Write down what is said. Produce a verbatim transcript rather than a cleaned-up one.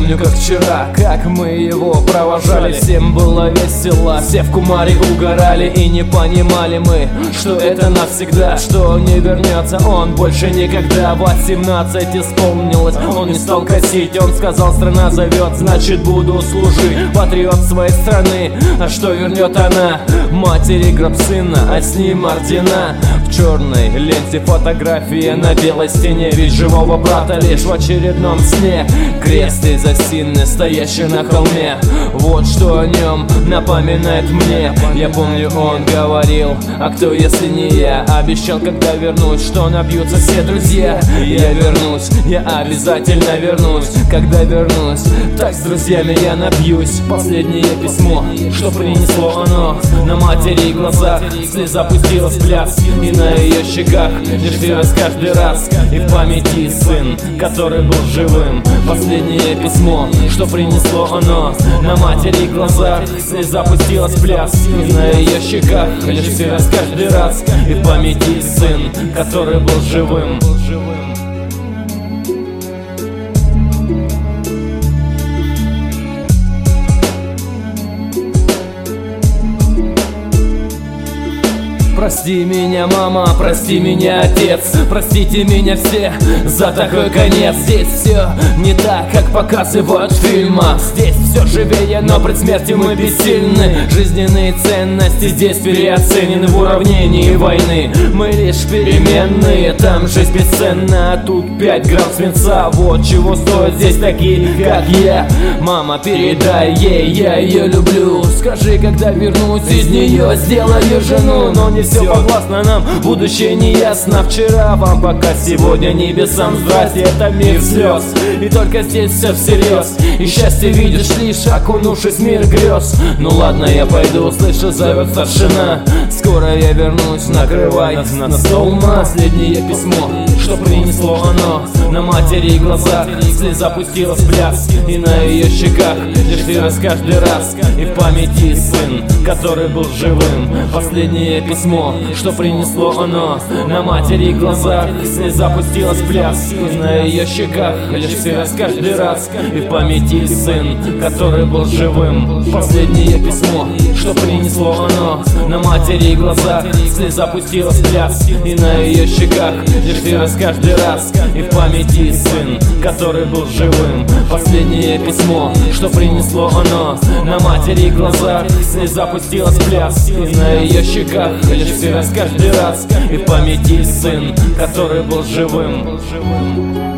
помню как вчера, как мы его провожали. Всем было весело, все в кумаре угорали. И не понимали мы, что это навсегда, что не вернется он больше никогда. Восемнадцать исполнилось, он не стал косить. Он сказал: страна зовет, значит буду служить. Патриот своей страны, а что вернет она? Матери гроб сына, а с ним ордена. В черной ленте фотография на белой стене. Ведь живого брата лишь в очередном сне. Крест из осины, стоящий на холме. Вот что о нем напоминает мне. Я помню, он говорил: а кто, если не я? Обещал, когда вернусь, что набьются все друзья. Я вернусь, я обязательно вернусь. Когда вернусь, так с друзьями я напьюсь. Последнее письмо, что принесло оно. На матери глазах слеза пустилась в пляс. И на ее щеках лишь вирус каждый раз. И в памяти сын, который был живым. Последнее письмо, что принесло оно. На матери глазах слеза пустилась в пляс. И на ее щеках лишь вирус каждый раз. И в памяти сын, который был живым. Прости меня, мама, прости меня, отец. Простите меня все за такой конец. Здесь все не так, как показывают в фильмах. Здесь все живее, но пред смертью мы бессильны. Жизненные ценности здесь переоценены в уравнении войны. Мы лишь переменные, там жизнь бесценна. А тут пять грамм свинца, вот чего стоят здесь такие, как я. Мама, передай ей, я ее люблю. Скажи, когда вернусь, из нее сделаю жену. Но не все подвластно нам, будущее не ясно. Вчера вам, пока сегодня небесам здрасте. Это мир слез, и только здесь все всерьез. И счастье видишь лишь, окунувшись в мир грез. Ну ладно, я пойду, слышу, зовет старшина. Скоро я вернусь, накрывай на, на стол. Последнее письмо, что принесло оно. На матери глазах слеза пустилась в пляс. И на ее щеках лишь вирус каждый раз. И в памяти сын, который был живым. Последнее письмо, что принесло оно. На матери глазах слеза пустилась в пляс. И на ее щеках лишь вирус каждый раз. И в памяти сын, который был живым. Последнее письмо, что принесло оно. На матери глазах слеза пустилась в пляс. И на ее щеках лишь вирус каждый раз. И в памяти сын, который был живым. Последнее письмо, что принесло оно. На матери глазах слеза пустилась в пляс. И на ее щеках лишь вирус каждый раз. И в памяти сын, который был живым.